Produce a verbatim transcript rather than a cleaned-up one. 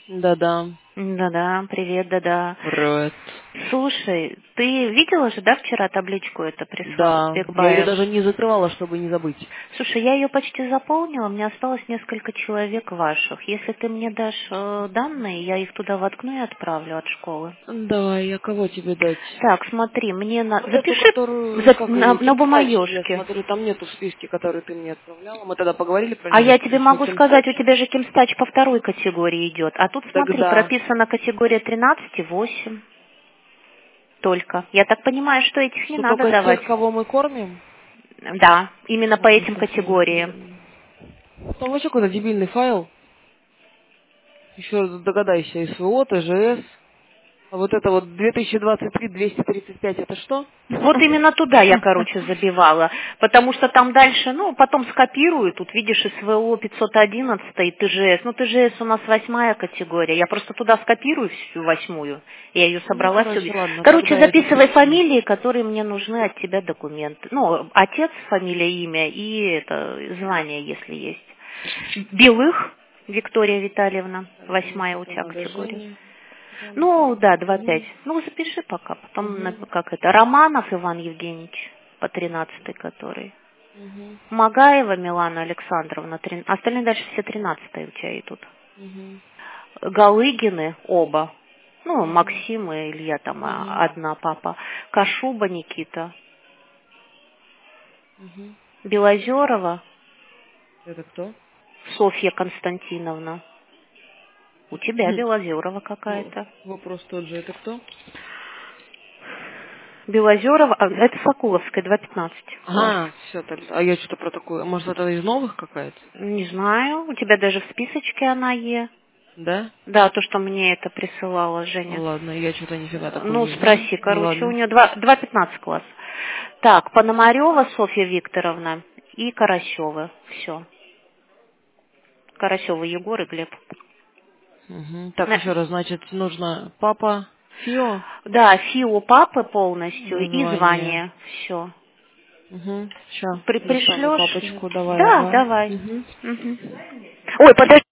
Да-да. Да-да, привет, да-да. Привет. Слушай, ты видела же, да, вчера табличку это прислал Да, я ее Бекбаев? даже не закрывала, чтобы не забыть. Слушай, я ее почти заполнила, мне осталось несколько человек ваших. Если ты мне дашь э, данные, я их туда воткну и отправлю от школы. Давай, я кого тебе дать? Так, смотри, мне на... Вот эту, Запиши которую, за- как на, ее, на Кимстач, я бумаежке. смотрю, там нету в списке, который ты мне отправляла. Мы тогда поговорили про А него, я что тебе пришла могу сказать, у Кимстач. тебя же Кимстач по второй категории идет. А тут, смотри, Тогда, прописана категория тринадцать и восемь только. Я так понимаю, что этих не что надо только давать. тех, кого мы кормим? Да, именно по Так, я этим сейчас категориям. смотрю. Там вообще какой-то дебильный файл. Еще раз догадайся, СВО, ТЖС. А вот это вот две тысячи двадцать три двести тридцать пять, это что? Вот именно туда я, короче, забивала, потому что там дальше, ну, потом скопирую, тут видишь СВО пятьсот одиннадцать и ТЖС, ну, ТЖС у нас восьмая категория, я просто туда скопирую всю восьмую, я ее Ну, собрала всю. короче, ладно, Короче, тогда я записывай записываю. фамилии, которые мне нужны от тебя документы. Ну, отец, фамилия, имя и это звание, если есть. Белых Виктория Витальевна, Так, восьмая значит, у тебя надо категория. Жене. Ну, да, два пять. Угу. Ну, запиши пока. Потом, на- Угу. как это, Романов Иван Евгеньевич, по тринадцатой который. Угу. Магаева Милана Александровна, трин- остальные дальше все тринадцатые у тебя идут. Угу. Галыгины оба. Ну, Угу. Максим и Илья там а, Угу. одна папа. Кашуба Никита. Угу. Белозерова Это кто? Софья Константиновна. У тебя Хм. Белозерова Во- какая-то. Вопрос тот же, это кто? Белозерова, а, это Сокуловская, два пятнадцать класс. Ага, все, а я что-то про такое. Может, это из новых какая-то? Не знаю, у тебя даже в списочке она е. Да? Да, то, что мне это присылала Женя. Ладно, я что-то нифига такое Ну, не знаю. спроси, Ну короче, у ладно. нее два пятнадцать класс. Так, Пономарева Софья Викторовна и Карасева. Все. Карасева Егор и Глеб. Угу. Так, На- еще раз, значит, нужно папа, Фио, Да, ФИО папы полностью и звание. звание. Все. Угу. Сейчас, При, достану пришлешь? папочку, давай, Да, ага. давай. Угу. Мгм. Ой, подожди.